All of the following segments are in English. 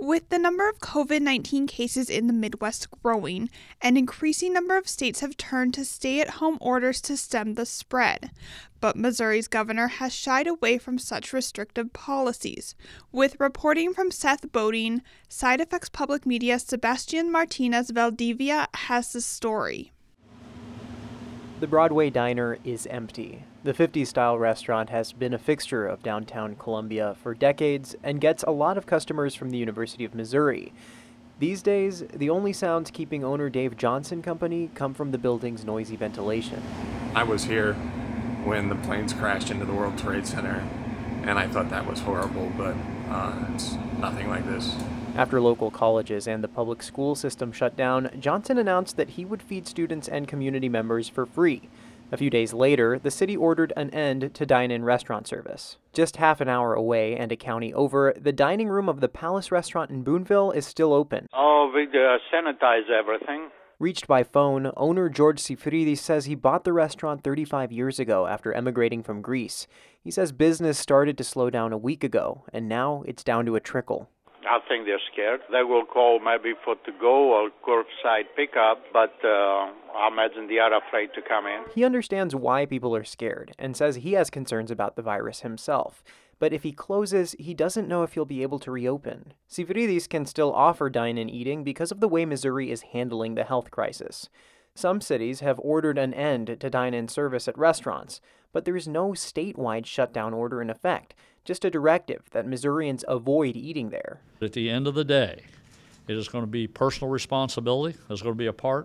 With the number of COVID-19 cases in the Midwest growing, an increasing number of states have turned to stay-at-home orders to stem the spread. But Missouri's governor has shied away from such restrictive policies. With reporting from Seth Bodine, Side Effects Public Media's Sebastian Martinez Valdivia has the story. The Broadway Diner is empty. The 50s-style restaurant has been a fixture of downtown Columbia for decades and gets a lot of customers from the University of Missouri. These days, the only sounds keeping owner Dave Johnson company come from the building's noisy ventilation. I was here when the planes crashed into the World Trade Center, and I thought that was horrible, but it's nothing like this. After local colleges and the public school system shut down, Johnson announced that he would feed students and community members for free. A few days later, the city ordered an end to dine-in restaurant service. Just half an hour away and a county over, the dining room of the Palace restaurant in Boonville is still open. Oh, we sanitize everything. Reached by phone, owner George Sifridis says he bought the restaurant 35 years ago after emigrating from Greece. He says business started to slow down a week ago, and now it's down to a trickle. I think they're scared. They will call maybe for to-go or curbside pickup, but I imagine they are afraid to come in. He understands why people are scared and says he has concerns about the virus himself. But if he closes, he doesn't know if he'll be able to reopen. Sifridis can still offer dine-in eating because of the way Missouri is handling the health crisis. Some cities have ordered an end to dine-in service at restaurants, but there's no statewide shutdown order in effect, just a directive that Missourians avoid eating there. At the end of the day, it is going to be personal responsibility. It's going to be a part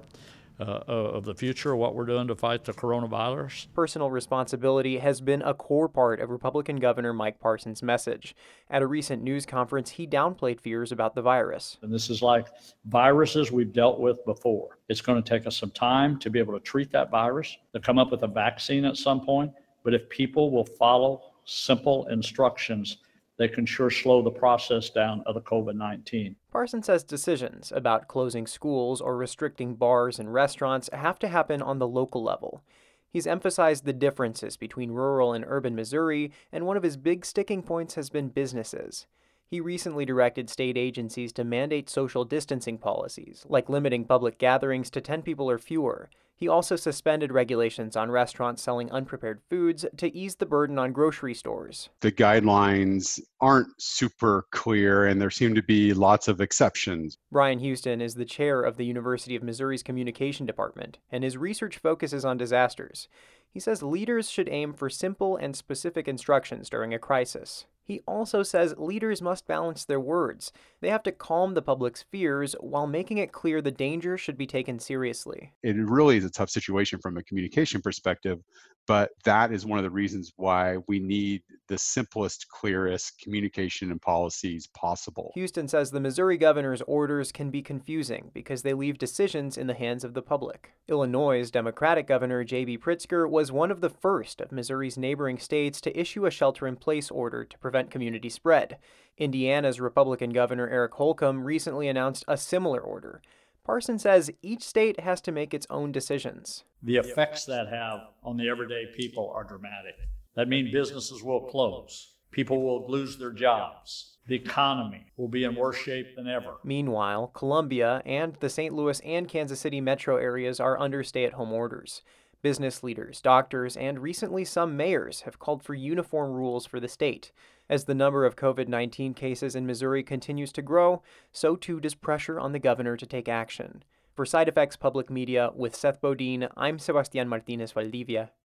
of the future of what we're doing to fight the coronavirus. Personal responsibility has been a core part of Republican Governor Mike Parson's message. At a recent news conference, he downplayed fears about the virus. And this is like viruses we've dealt with before. It's going to take us some time to be able to treat that virus, to come up with a vaccine at some point. But if people will follow simple instructions, they can sure slow the process down of the COVID-19. Parson says decisions about closing schools or restricting bars and restaurants have to happen on the local level. He's emphasized the differences between rural and urban Missouri, and one of his big sticking points has been businesses. He recently directed state agencies to mandate social distancing policies, like limiting public gatherings to 10 people or fewer. He also suspended regulations on restaurants selling unprepared foods to ease the burden on grocery stores. The guidelines aren't super clear, and there seem to be lots of exceptions. Brian Houston is the chair of the University of Missouri's Communication Department, and his research focuses on disasters. He says leaders should aim for simple and specific instructions during a crisis. He also says leaders must balance their words. They have to calm the public's fears while making it clear the danger should be taken seriously. It really is a tough situation from a communication perspective, but that is one of the reasons why we need the simplest, clearest communication and policies possible. Houston says the Missouri governor's orders can be confusing because they leave decisions in the hands of the public. Illinois' Democratic Governor J.B. Pritzker was one of the first of Missouri's neighboring states to issue a shelter-in-place order to prevent community spread. Indiana's Republican Governor Eric Holcomb recently announced a similar order. Parson says each state has to make its own decisions. The effects that have on the everyday people are dramatic. That means businesses will close. People will lose their jobs. The economy will be in worse shape than ever. Meanwhile, Columbia and the St. Louis and Kansas City metro areas are under stay-at-home orders. Business leaders, doctors, and recently some mayors have called for uniform rules for the state. As the number of COVID-19 cases in Missouri continues to grow, so too does pressure on the governor to take action. For Side Effects Public Media with Seth Bodine, I'm Sebastian Martinez Valdivia.